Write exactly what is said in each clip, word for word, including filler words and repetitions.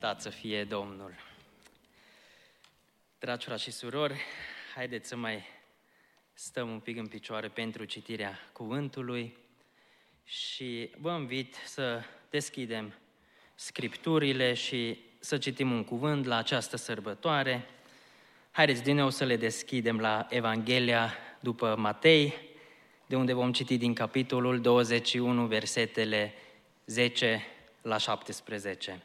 Lăudat să fie Domnul! Dragi frați și surori, haideți să mai stăm un pic în picioare pentru citirea cuvântului și vă invit să deschidem Scripturile și să citim un cuvânt la această sărbătoare. Haideți din nou să le deschidem la Evanghelia după Matei, de unde vom citi din capitolul douăzeci și unu, versetele zece la șaptesprezece.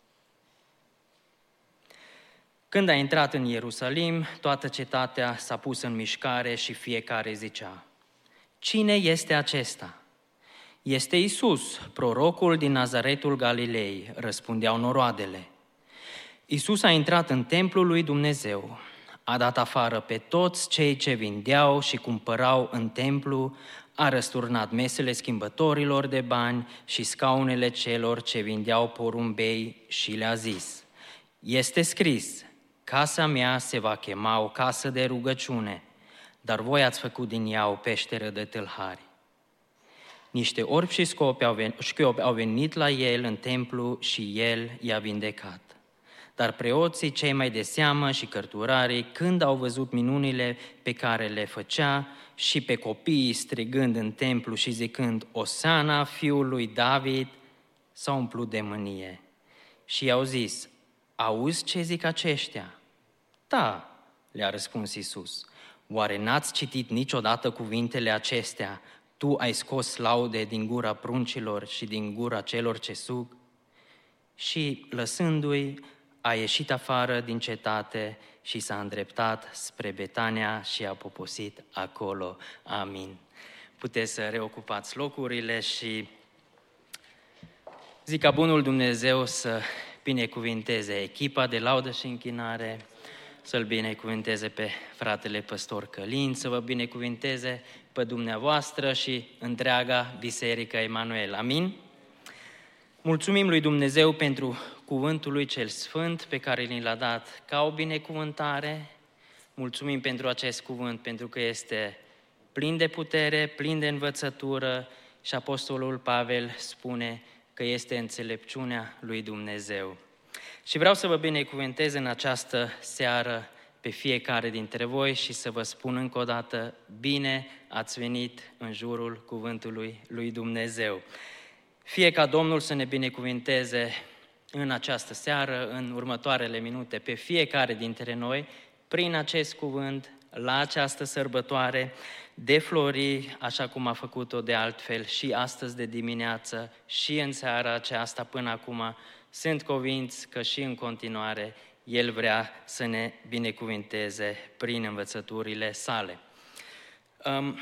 Când a intrat în Ierusalim, toată cetatea s-a pus în mișcare și fiecare zicea: Cine este acesta? Este Iisus, prorocul din Nazaretul Galilei, răspundeau noroadele. Iisus a intrat în templul lui Dumnezeu, a dat afară pe toți cei ce vindeau și cumpărau în templu, a răsturnat mesele schimbătorilor de bani și scaunele celor ce vindeau porumbei și le-a zis: Este scris, casa mea se va chema o casă de rugăciune, dar voi ați făcut din ea o peșteră de tâlhari. Niște orbi și scopi au venit, șchiopi au venit la el în templu și el i-a vindecat. Dar preoții cei mai de seamă și cărturarii, când au văzut minunile pe care le făcea și pe copiii strigând în templu și zicând Osana fiului David, s-au umplut de mânie și i-au zis: Auzi ce zic aceștia? Da, le-a răspuns Iisus. Oare n-ați citit niciodată cuvintele acestea? Tu ai scos laude din gura pruncilor și din gura celor ce sug? Și lăsându-i, a ieșit afară din cetate și s-a îndreptat spre Betania și a poposit acolo. Amin. Puteți să reocupați locurile și zic ca bunul Dumnezeu să binecuvinteze echipa de laudă și închinare, să-l binecuvinteze pe fratele păstor Călin, să vă binecuvinteze pe dumneavoastră și întreaga Biserică Emanuel. Amin? Mulțumim lui Dumnezeu pentru cuvântul lui cel sfânt pe care ni l-a dat ca o binecuvântare. Mulțumim pentru acest cuvânt, pentru că este plin de putere, plin de învățătură și apostolul Pavel spune că este înțelepciunea lui Dumnezeu. Și vreau să vă binecuvântez în această seară pe fiecare dintre voi și să vă spun încă o dată, bine ați venit în jurul cuvântului lui Dumnezeu. Fie ca Domnul să ne binecuvânteze în această seară, în următoarele minute, pe fiecare dintre noi, prin acest cuvânt, la această sărbătoare de flori, așa cum a făcut-o de altfel și astăzi de dimineață și în seara aceasta până acum. Sunt convins că și în continuare El vrea să ne binecuvinteze prin învățăturile sale. Um,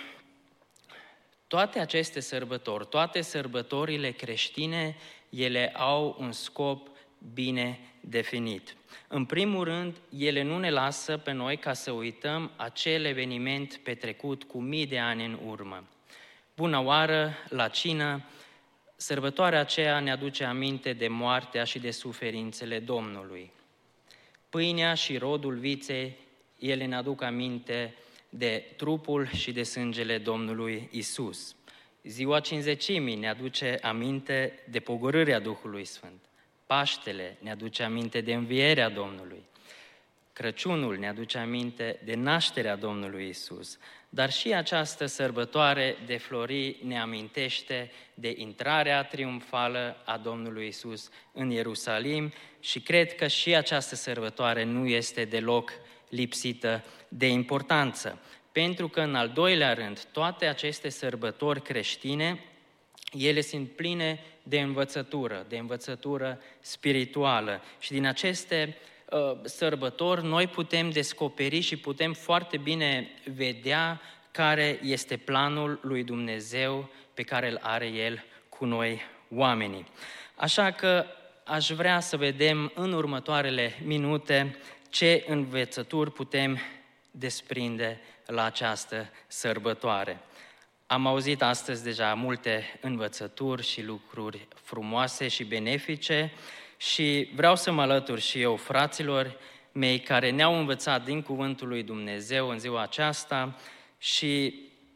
toate aceste sărbători, toate sărbătorile creștine, ele au un scop bine definit. În primul rând, ele nu ne lasă pe noi ca să uităm acel eveniment petrecut cu mii de ani în urmă. Bună oară, la cină, sărbătoarea aceea ne aduce aminte de moartea și de suferințele Domnului. Pâinea și rodul viței, ele ne aduc aminte de trupul și de sângele Domnului Isus. Ziua Cincizecimii ne aduce aminte de pogorârea Duhului Sfânt. Paștele ne aduce aminte de învierea Domnului. Crăciunul ne aduce aminte de nașterea Domnului Isus. Dar și această sărbătoare de flori ne amintește de intrarea triumfală a Domnului Isus în Ierusalim și cred că și această sărbătoare nu este deloc lipsită de importanță. Pentru că, în al doilea rând, toate aceste sărbători creștine, ele sunt pline de învățătură, de învățătură spirituală. Și din aceste uh, sărbători noi putem descoperi și putem foarte bine vedea care este planul lui Dumnezeu pe care îl are El cu noi oamenii. Așa că aș vrea să vedem în următoarele minute ce învățături putem desprinde la această sărbătoare. Am auzit astăzi deja multe învățături și lucruri frumoase și benefice și vreau să mă alătur și eu fraților mei care ne-au învățat din cuvântul lui Dumnezeu în ziua aceasta și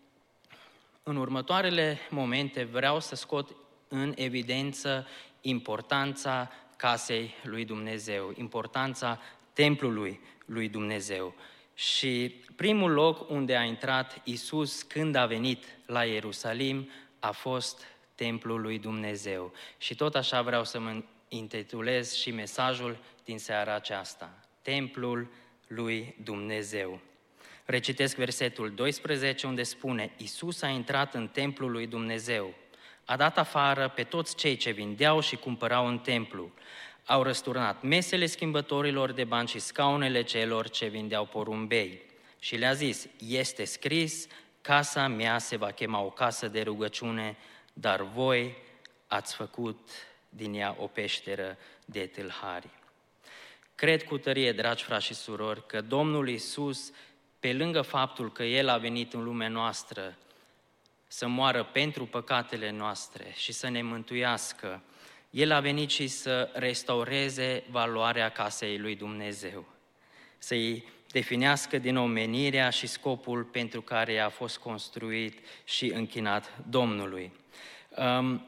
în următoarele momente vreau să scot în evidență importanța casei lui Dumnezeu, importanța templului lui Dumnezeu. Și primul loc unde a intrat Iisus când a venit la Ierusalim a fost templul lui Dumnezeu. Și tot așa vreau să mă intitulez și mesajul din seara aceasta. Templul lui Dumnezeu. Recitesc versetul doisprezece unde spune: Iisus a intrat în templul lui Dumnezeu. A dat afară pe toți cei ce vindeau și cumpărau în templu. Au răsturnat mesele schimbătorilor de bani și scaunele celor ce vindeau porumbei. Și le-a zis: este scris, casa mea se va chema o casă de rugăciune, dar voi ați făcut din ea o peșteră de tâlhari. Cred cu tărie, dragi frați și surori, că Domnul Iisus, pe lângă faptul că El a venit în lumea noastră să moară pentru păcatele noastre și să ne mântuiască, El a venit și să restaureze valoarea casei lui Dumnezeu, să-i definească din nou menirea și scopul pentru care a fost construit și închinat Domnului. Um,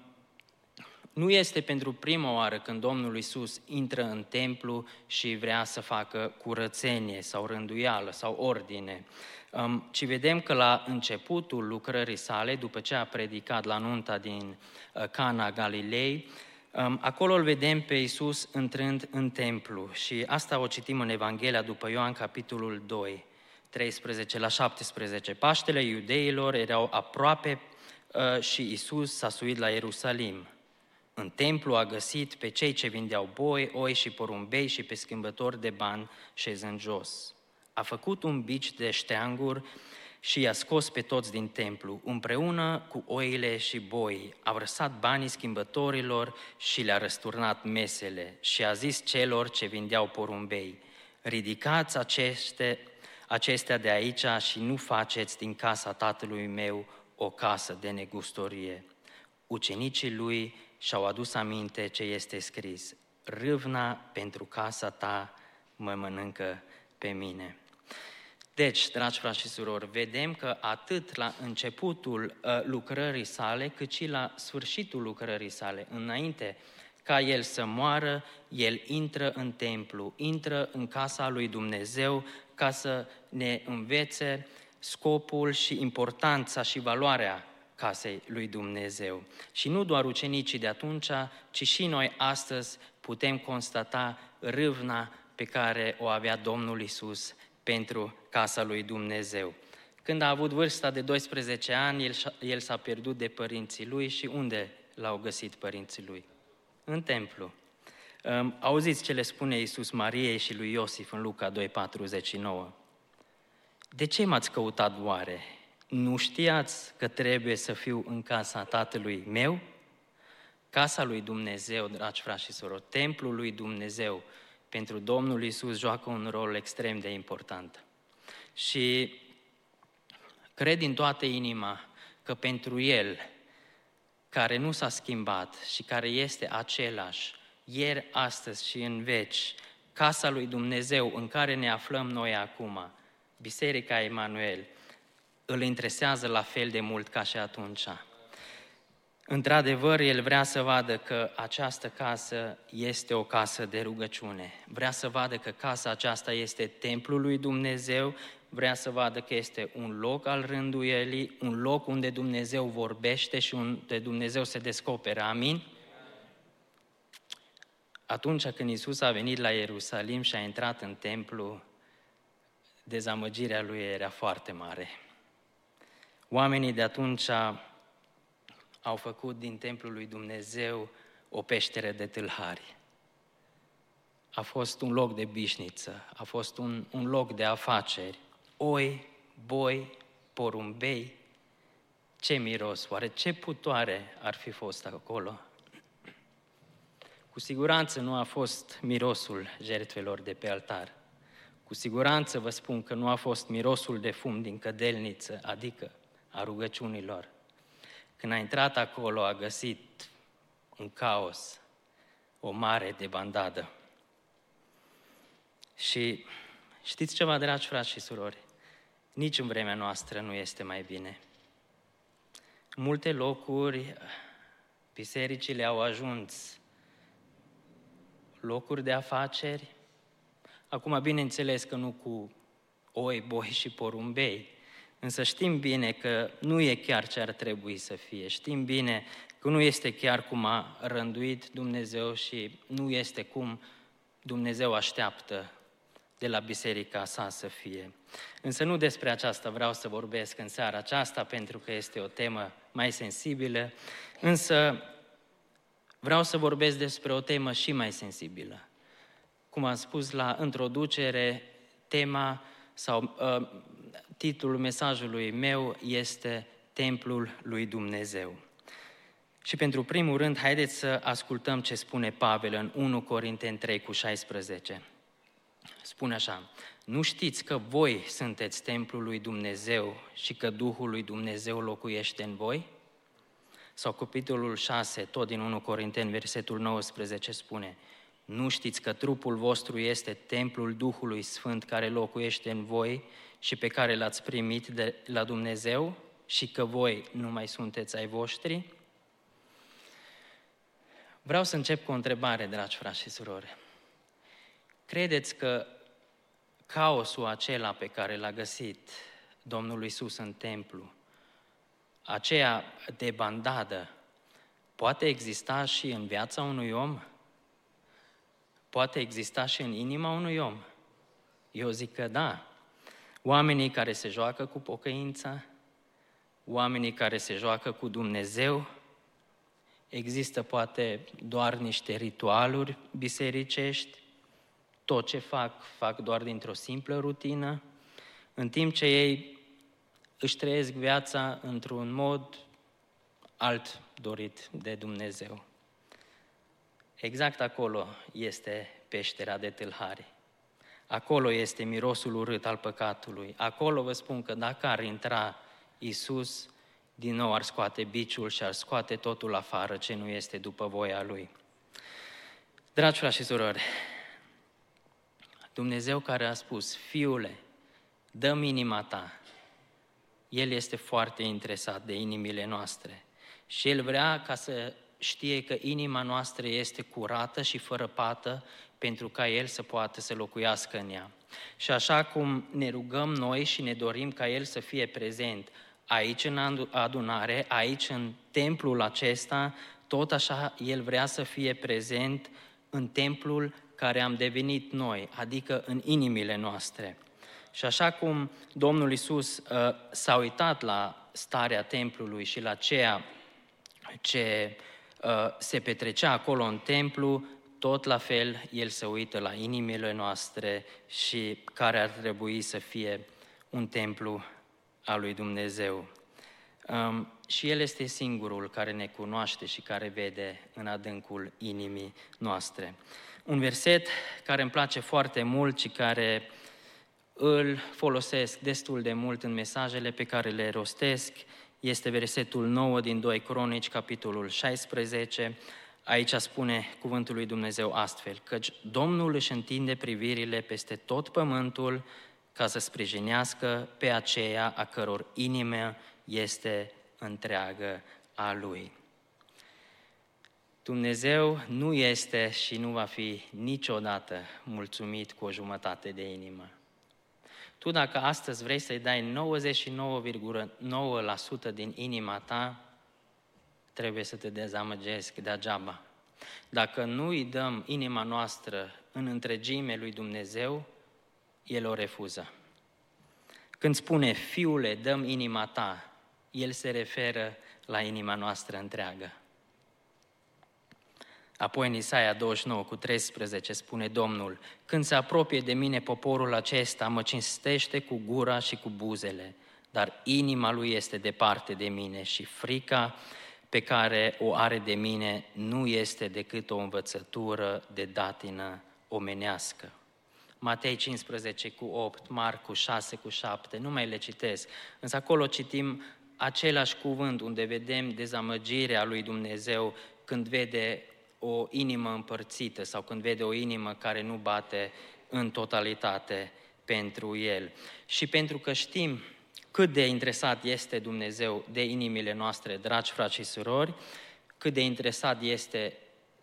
nu este pentru prima oară când Domnul Iisus intră în templu și vrea să facă curățenie sau rânduială sau ordine, um, ci vedem că la începutul lucrării sale, după ce a predicat la nunta din uh, Cana Galilei, um, acolo îl vedem pe Iisus intrând în templu și asta o citim în Evanghelia după Ioan, capitolul doi, treisprezece la șaptesprezece. Paștele iudeilor erau aproape uh, și Iisus s-a suit la Ierusalim. În templu a găsit pe cei ce vindeau boi, oi și porumbei și pe schimbători de bani șezând jos. A făcut un bici de șteanguri și i-a scos pe toți din templu, împreună cu oile și boii. A vărsat banii schimbătorilor și le-a răsturnat mesele și a zis celor ce vindeau porumbei: ridicați aceste, acestea de aici și nu faceți din casa tatălui meu o casă de negustorie. Ucenicii lui și-au adus aminte ce este scris: râvna pentru casa ta mă mănâncă pe mine. Deci, dragi frați și surori, vedem că atât la începutul uh, lucrării sale, cât și la sfârșitul lucrării sale, înainte ca el să moară, el intră în templu, intră în casa lui Dumnezeu ca să ne învețe scopul și importanța și valoarea casei lui Dumnezeu. Și nu doar ucenicii de atunci, ci și noi astăzi putem constata râvna pe care o avea Domnul Iisus pentru casa lui Dumnezeu. Când a avut vârsta de doisprezece ani, el, el s-a pierdut de părinții lui și unde l-au găsit părinții lui? În templu. Auziți ce le spune Iisus Mariei și lui Iosif în Luca doi, patruzeci și nouă. De ce m-ați căutat oare? Nu știați că trebuie să fiu în casa Tatălui meu? Casa lui Dumnezeu, dragi frați și surori, templul lui Dumnezeu, pentru Domnul Iisus joacă un rol extrem de important. Și cred din toată inima că pentru El, care nu s-a schimbat și care este același, ieri, astăzi și în veci, casa lui Dumnezeu în care ne aflăm noi acum, Biserica Emanuel, îl interesează la fel de mult ca și atunci. Într-adevăr, el vrea să vadă că această casă este o casă de rugăciune. Vrea să vadă că casa aceasta este templul lui Dumnezeu, vrea să vadă că este un loc al rânduielii, un loc unde Dumnezeu vorbește și unde Dumnezeu se descoperă. Amin? Atunci când Iisus a venit la Ierusalim și a intrat în templu, dezamăgirea lui era foarte mare. Oamenii de atunci au făcut din templul lui Dumnezeu o peșteră de tâlhari. A fost un loc de bișniță, a fost un, un loc de afaceri. Oi, boi, porumbei, ce miros, oare ce putoare ar fi fost acolo? Cu siguranță nu a fost mirosul jertfelor de pe altar. Cu siguranță vă spun că nu a fost mirosul de fum din cădelniță, adică a rugăciunilor. Când a intrat acolo, a găsit un caos, o mare debandadă. Și știți ceva, dragi frați și surori? Nici în vremea noastră nu este mai bine. În multe locuri, bisericile au ajuns locuri de afaceri. Acum, bineînțeles că nu cu oi, boi și porumbei, însă știm bine că nu e chiar ce ar trebui să fie. Știm bine că nu este chiar cum a rânduit Dumnezeu și nu este cum Dumnezeu așteaptă de la biserica sa să fie. Însă nu despre aceasta vreau să vorbesc în seara aceasta, pentru că este o temă mai sensibilă, însă vreau să vorbesc despre o temă și mai sensibilă. Cum am spus la introducere, tema sau uh, titlul mesajului meu este Templul lui Dumnezeu. Și pentru primul rând, haideți să ascultăm ce spune Pavel în unu Corinteni trei cu șaisprezece. Spune așa: nu știți că voi sunteți templul lui Dumnezeu și că Duhul lui Dumnezeu locuiește în voi? Sau capitolul șase, tot din unu Corinteni, versetul nouăsprezece spune: nu știți că trupul vostru este templul Duhului Sfânt care locuiește în voi și pe care l-ați primit de la Dumnezeu și că voi nu mai sunteți ai voștri? Vreau să încep cu o întrebare, dragi frați și surori. Credeți că caosul acela pe care l-a găsit Domnul Iisus în templu, aceea de bandadă, poate exista și în viața unui om? Poate exista și în inima unui om? Eu zic că da. Oamenii care se joacă cu pocăința, oamenii care se joacă cu Dumnezeu, există poate doar niște ritualuri bisericești, tot ce fac, fac doar dintr-o simplă rutină, în timp ce ei își trăiesc viața într-un mod alt dorit de Dumnezeu. Exact acolo este peștera de tâlhari. Acolo este mirosul urât al păcatului. Acolo vă spun că dacă ar intra Iisus, din nou ar scoate biciul și ar scoate totul afară ce nu este după voia Lui. Dragi frați și surori, Dumnezeu care a spus: Fiule, dă-mi inima ta, El este foarte interesat de inimile noastre și El vrea ca să știe că inima noastră este curată și fără pată pentru ca El să poată să locuiască în ea. Și așa cum ne rugăm noi și ne dorim ca El să fie prezent aici în adunare, aici în templul acesta, tot așa El vrea să fie prezent în templul care am devenit noi, adică în inimile noastre. Și așa cum Domnul Iisus uh, s-a uitat la starea templului și la ceea ce uh, se petrecea acolo în templu, tot la fel El se uită la inimile noastre și care ar trebui să fie un templu al lui Dumnezeu. Um, și El este singurul care ne cunoaște și care vede în adâncul inimii noastre. Un verset care îmi place foarte mult și care îl folosesc destul de mult în mesajele pe care le rostesc este versetul nouă din doi Cronici, capitolul șaisprezece. Aici spune cuvântul lui Dumnezeu astfel: căci Domnul își întinde privirile peste tot pământul ca să sprijinească pe aceea a căror inimă este întreagă a Lui. Dumnezeu nu este și nu va fi niciodată mulțumit cu o jumătate de inimă. Tu dacă astăzi vrei să-i dai nouăzeci și nouă virgulă nouă la sută din inima ta, trebuie să te dezamăgesc degeaba. Dacă nu îi dăm inima noastră în întregime lui Dumnezeu, El o refuză. Când spune: Fiule, dăm inima ta, El se referă la inima noastră întreagă. Apoi în Isaia douăzeci și nouă cu treisprezece spune Domnul: când se apropie de mine poporul acesta, mă cinstește cu gura și cu buzele, dar inima lui este departe de mine și frica pe care o are de mine nu este decât o învățătură de datină omenească. Matei cincisprezece cu opt, Marcu șase cu șapte, nu mai le citesc, însă acolo citim același cuvânt unde vedem dezamăgirea lui Dumnezeu când vede o inimă împărțită sau când vede o inimă care nu bate în totalitate pentru El. Și pentru că știm cât de interesat este Dumnezeu de inimile noastre, dragi frați și surori, cât de interesat este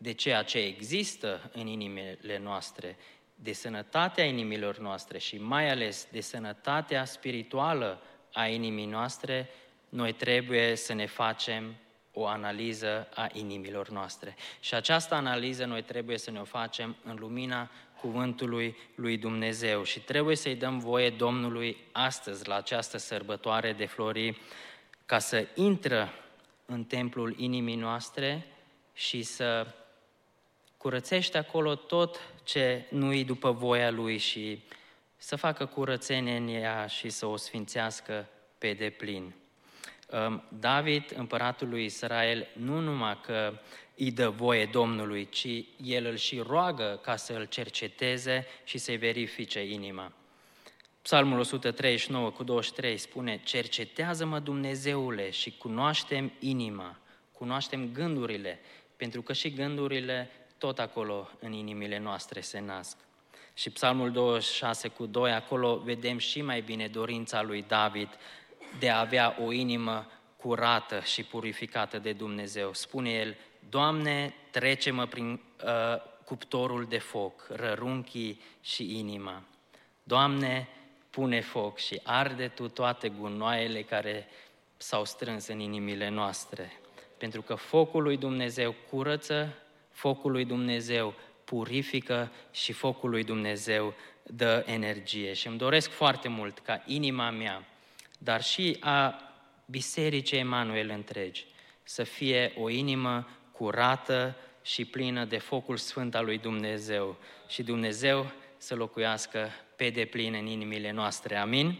de ceea ce există în inimile noastre, de sănătatea inimilor noastre și mai ales de sănătatea spirituală a inimii noastre, noi trebuie să ne facem o analiză a inimilor noastre. Și această analiză noi trebuie să ne o facem în lumina cuvântului lui Dumnezeu și trebuie să-i dăm voie Domnului astăzi, la această sărbătoare de flori, ca să intră în templul inimii noastre și să curățește acolo tot ce nu-i după voia Lui și să facă curățenie în ea și să o sfințească pe deplin. David, împăratul lui Israel, nu numai că îi dă voie Domnului, ci el îl și roagă ca să îl cerceteze și să-i verifice inima. Psalmul o sută treizeci și nouă cu douăzeci și trei spune: cercetează-mă, Dumnezeule, și cunoaștem inima, cunoaștem gândurile, pentru că și gândurile tot acolo în inimile noastre se nasc. Și Psalmul douăzeci și șase cu doi, acolo vedem și mai bine dorința lui David de a avea o inimă curată și purificată de Dumnezeu. Spune el: Doamne, trece-mă prin uh, cuptorul de foc, rărunchii și inima. Doamne, pune foc și arde Tu toate gunoaiele care s-au strâns în inimile noastre. Pentru că focul lui Dumnezeu curăță, focul lui Dumnezeu purifică și focul lui Dumnezeu dă energie. Și îmi doresc foarte mult ca inima mea, dar și a Bisericii Emanuel întregi, să fie o inimă curată și plină de focul sfânt al lui Dumnezeu și Dumnezeu să locuiască pe deplin în inimile noastre. Amin?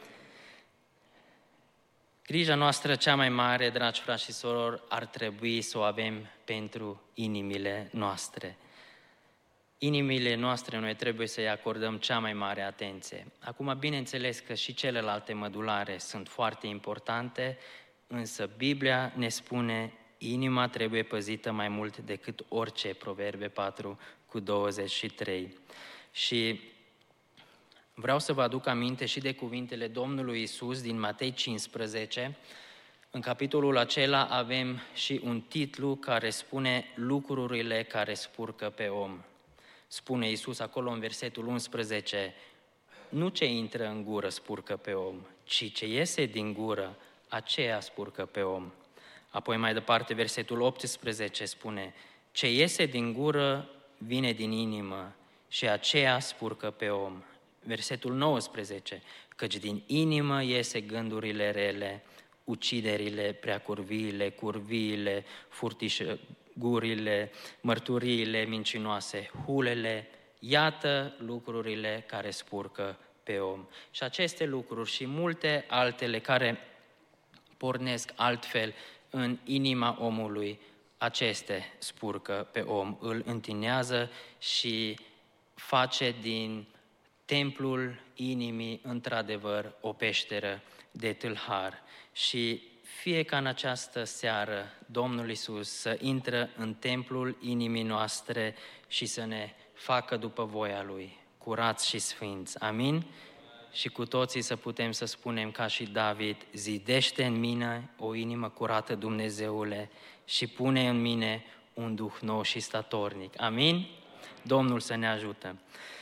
Grija noastră cea mai mare, dragi frați și sorori, ar trebui să o avem pentru inimile noastre. Inimile noastre noi trebuie să-i acordăm cea mai mare atenție. Acum, bineînțeles că și celelalte mădulare sunt foarte importante, însă Biblia ne spune: inima trebuie păzită mai mult decât orice, Proverbe patru cu douăzeci și trei. Și vreau să vă aduc aminte și de cuvintele Domnului Iisus din Matei cincisprezece. În capitolul acela avem și un titlu care spune lucrurile care spurcă pe om. Spune Iisus acolo în versetul unsprezece: nu ce intră în gură spurcă pe om, ci ce iese din gură, aceea spurcă pe om. Apoi mai departe versetul optsprezece spune: ce iese din gură vine din inimă și aceea spurcă pe om. Versetul nouăsprezece: căci din inimă iese gândurile rele, uciderile, preacurviile, curviile, furtișgurile, mărturiile mincinoase, hulele, iată lucrurile care spurcă pe om. Și aceste lucruri și multe altele care pornesc altfel în inima omului, aceste spurcă pe om, îl întinează și face din templul inimii într-adevăr o peșteră de tâlhar. Și fie ca în această seară Domnul Iisus să intră în templul inimii noastre și să ne facă după voia Lui, curați și sfinți. Amin? Și cu toții să putem să spunem ca și David: zidește în mine o inimă curată, Dumnezeule, și pune în mine un duh nou și statornic. Amin? Domnul să ne ajută.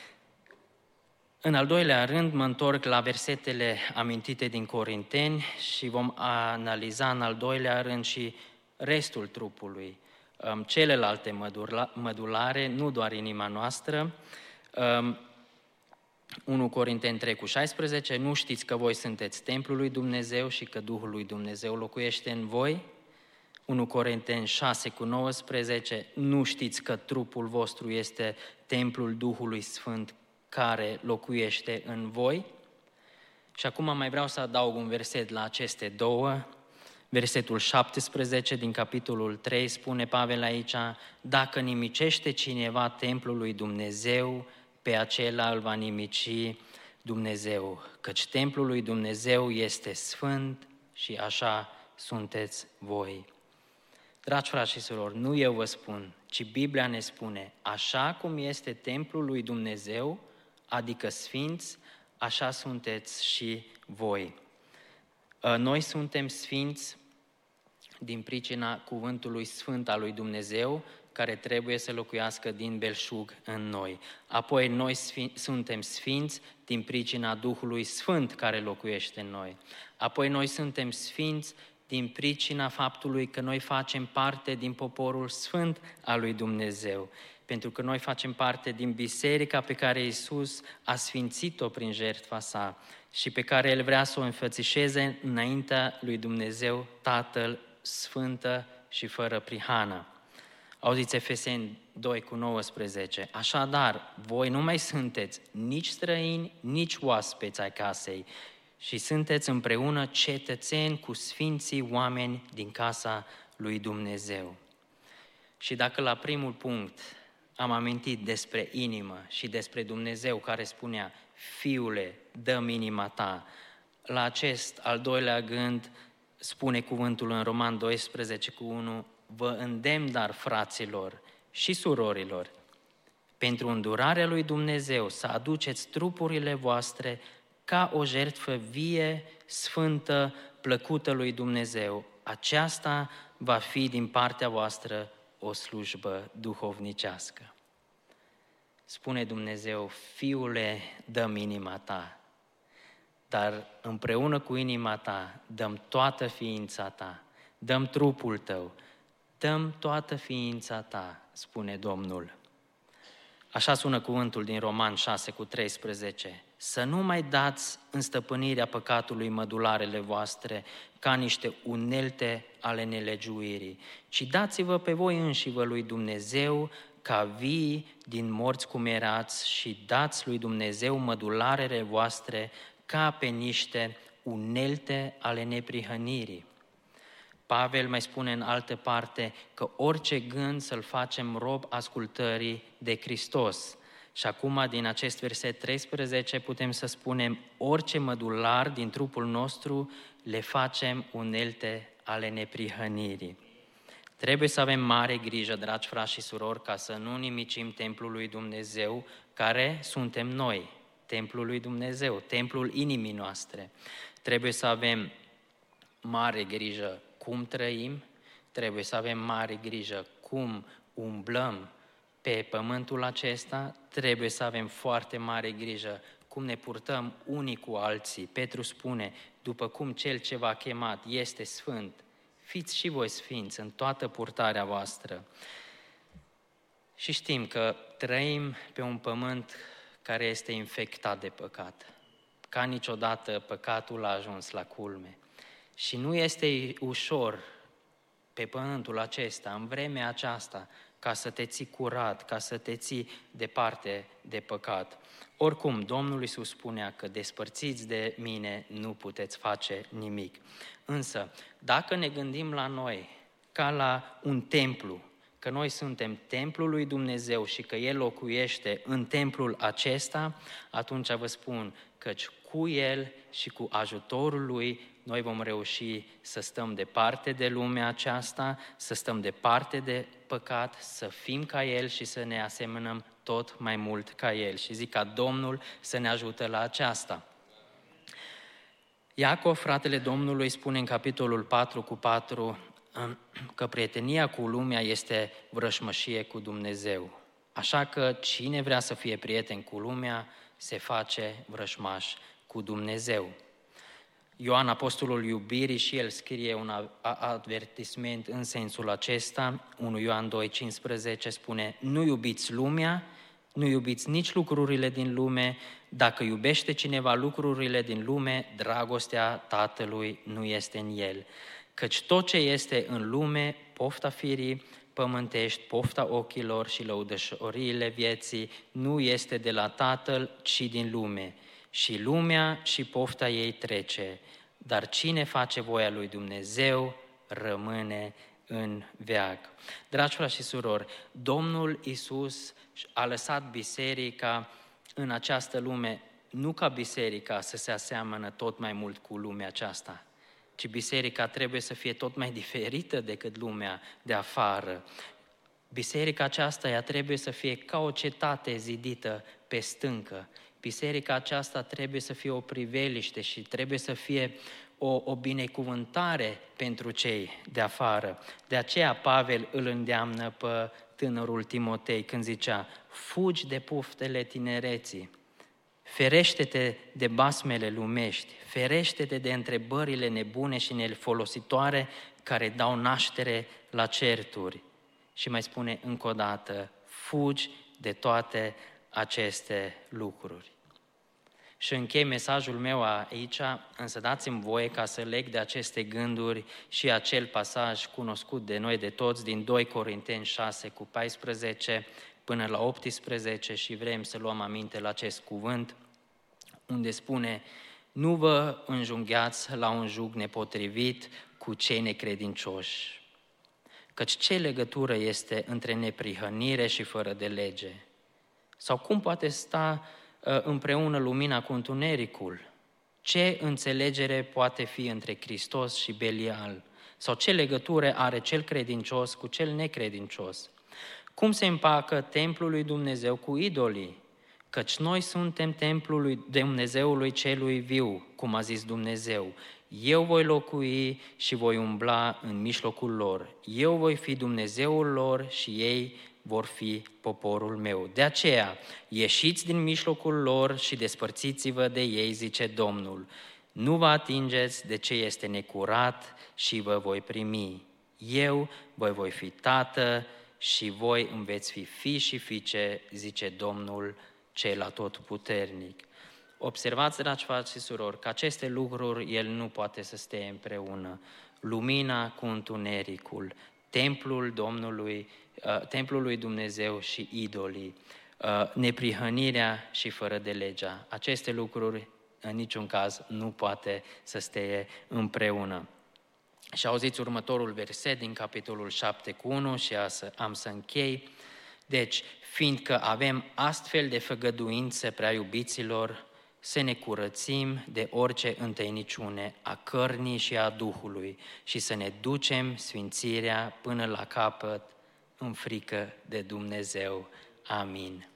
În al doilea rând, mă întorc la versetele amintite din Corinteni și vom analiza în al doilea rând și restul trupului, celelalte mădulare, nu doar inima noastră. unu Corinteni trei cu șaisprezece, nu știți că voi sunteți templul lui Dumnezeu și că Duhul lui Dumnezeu locuiește în voi? unu Corinteni șase cu nouăsprezece, nu știți că trupul vostru este templul Duhului Sfânt care locuiește în voi? Și acum mai vreau să adaug un verset la aceste două. Versetul șaptesprezece din capitolul trei spune Pavel aici: dacă nimicește cineva templul lui Dumnezeu, pe acela îl va nimici Dumnezeu, căci templul lui Dumnezeu este sfânt și așa sunteți voi. Dragi frați și surori, nu eu vă spun, ci Biblia ne spune: așa cum este templul lui Dumnezeu, adică sfinți, așa sunteți și voi. Noi suntem sfinți din pricina cuvântului sfânt al lui Dumnezeu, care trebuie să locuiască din belșug în noi. Apoi noi sfi- suntem sfinți din pricina Duhului Sfânt care locuiește în noi. Apoi noi suntem sfinți din pricina faptului că noi facem parte din poporul sfânt al lui Dumnezeu, pentru că noi facem parte din biserica pe care Iisus a sfințit-o prin jertfa sa și pe care El vrea să o înfățișeze înaintea lui Dumnezeu Tatăl, sfântă și fără prihană. Auziți Efeseni doi cu nouăsprezece. Așadar, voi nu mai sunteți nici străini, nici oaspeți ai casei, și sunteți împreună cetățeni cu sfinții oameni din casa lui Dumnezeu. Și dacă la primul punct am amintit despre inimă și despre Dumnezeu care spunea, Fiule, dă-mi inima ta, la acest al doilea gând spune cuvântul în Roman doisprezece cu unu, vă îndemn dar, fraților și surorilor, pentru îndurarea lui Dumnezeu să aduceți trupurile voastre ca o jertfă vie, sfântă, plăcută lui Dumnezeu. Aceasta va fi din partea voastră o slujbă duhovnicească. Spune Dumnezeu, Fiule, dă-mi inima ta, dar împreună cu inima ta dăm toată ființa ta, dăm trupul tău, dăm toată ființa ta, spune Domnul. Așa sună cuvântul din Roman șase cu treisprezece. Să nu mai dați în stăpânirea păcatului mădularele voastre ca niște unelte ale nelegiuirii, ci dați-vă pe voi înșivă lui Dumnezeu ca vii din morți cum erați și dați lui Dumnezeu mădularele voastre ca pe niște unelte ale neprihănirii. Pavel mai spune în altă parte că orice gând să-l facem rob ascultării de Hristos. Și acum, din acest verset treisprezece, putem să spunem orice mădular din trupul nostru le facem unelte ale neprihănirii. Trebuie să avem mare grijă, dragi frați și surori, ca să nu nimicim templul lui Dumnezeu, care suntem noi, templul lui Dumnezeu, templul inimii noastre. Trebuie să avem mare grijă cum trăim, trebuie să avem mare grijă cum umblăm pe pământul acesta, trebuie să avem foarte mare grijă cum ne purtăm unii cu alții. Petru spune, după cum cel ce v-a chemat este sfânt, fiți și voi sfinți în toată purtarea voastră. Și știm că trăim pe un pământ care este infectat de păcat. Ca niciodată păcatul a ajuns la culme. Și nu este ușor pe pământul acesta, în vremea aceasta, ca să te ții curat, ca să te ții departe de păcat. Oricum, Domnul Iisus spunea că despărțiți de mine nu puteți face nimic. Însă, dacă ne gândim la noi ca la un templu, că noi suntem templul lui Dumnezeu și că El locuiește în templul acesta, atunci vă spun căci cu El și cu ajutorul Lui noi vom reuși să stăm departe de lumea aceasta, să stăm departe de păcat, să fim ca El și să ne asemănăm tot mai mult ca El. Și zic ca Domnul să ne ajute la aceasta. Iacov, fratele Domnului, spune în capitolul patru cu patru că prietenia cu lumea este vrășmășie cu Dumnezeu. Așa că cine vrea să fie prieten cu lumea, se face vrășmaș cu Dumnezeu. Ioan, apostolul iubirii, și el scrie un avertisment în sensul acesta, unu Ioan doi cincisprezece spune, nu iubiți lumea, nu iubiți nici lucrurile din lume, dacă iubește cineva lucrurile din lume, dragostea Tatălui nu este în el. Căci tot ce este în lume, pofta firii pământești, pofta ochilor și lăudășoriile vieții, nu este de la Tatăl, ci din lume. Și lumea și pofta ei trece, dar cine face voia lui Dumnezeu rămâne în veac. Dragi frați și surori, Domnul Iisus a lăsat biserica în această lume, nu ca biserica să se aseamănă tot mai mult cu lumea aceasta, ci biserica trebuie să fie tot mai diferită decât lumea de afară. Biserica aceasta ea trebuie să fie ca o cetate zidită pe stâncă. Biserica aceasta trebuie să fie o priveliște și trebuie să fie o, o binecuvântare pentru cei de afară. De aceea Pavel îl îndeamnă pe tânărul Timotei când zicea: fugi de puftele tinereții, ferește-te de basmele lumești, ferește-te de întrebările nebune și nefolositoare care dau naștere la certuri. Și mai spune încă o dată: fugi de toate aceste lucruri. Și închei mesajul meu aici, însă dați-mi voie ca să leg de aceste gânduri și acel pasaj cunoscut de noi de toți din doi Corinteni șase cu paisprezece până la optsprezece și vrem să luăm aminte la acest cuvânt, unde spune: nu vă înjunghiați la un jug nepotrivit cu cei necredincioși, căci ce legătură este între neprihănire și fără de lege? Sau cum poate sta împreună lumina cu întunericul? Ce înțelegere poate fi între Hristos și Belial? Sau ce legătură are cel credincios cu cel necredincios? Cum se împacă templul lui Dumnezeu cu idolii? Căci noi suntem templul lui Dumnezeului celui viu, cum a zis Dumnezeu: eu voi locui și voi umbla în mijlocul lor, eu voi fi Dumnezeul lor și ei vor fi poporul meu. De aceea, ieșiți din mijlocul lor și despărțiți-vă de ei, zice Domnul. Nu vă atingeți de ce este necurat și vă voi primi. Eu vă voi fi tată și voi îmi veți fi fii și fiice, zice Domnul cel atotputernic. Observați, dragi frați și surori, că aceste lucruri El nu poate să stea împreună. Lumina cu întunericul, templul Domnului, templul lui Dumnezeu și idolii, neprihănirea și fără de legea. Aceste lucruri în niciun caz nu poate să stea împreună. Și auziți următorul verset din capitolul șapte cu unu și am să închei. Deci, fiindcă avem astfel de făgăduințe, prea iubiților, să ne curățim de orice întăiniciune a cărnii și a Duhului și să ne ducem sfințirea până la capăt în frică de Dumnezeu. Amin.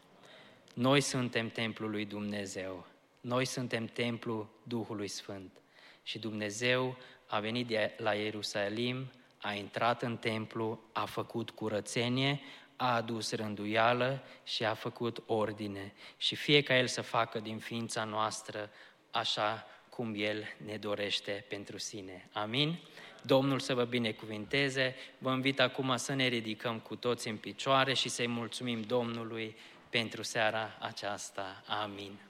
Noi suntem templul lui Dumnezeu. Noi suntem templul Duhului Sfânt. Și Dumnezeu a venit de la Ierusalim, a intrat în templu, a făcut curățenie, a adus rânduială și a făcut ordine. Și fie ca El să facă din ființa noastră așa cum El ne dorește pentru sine. Amin? Domnul să vă binecuvinteze. Vă invit acum să ne ridicăm cu toți în picioare și să-i mulțumim Domnului pentru seara aceasta. Amin.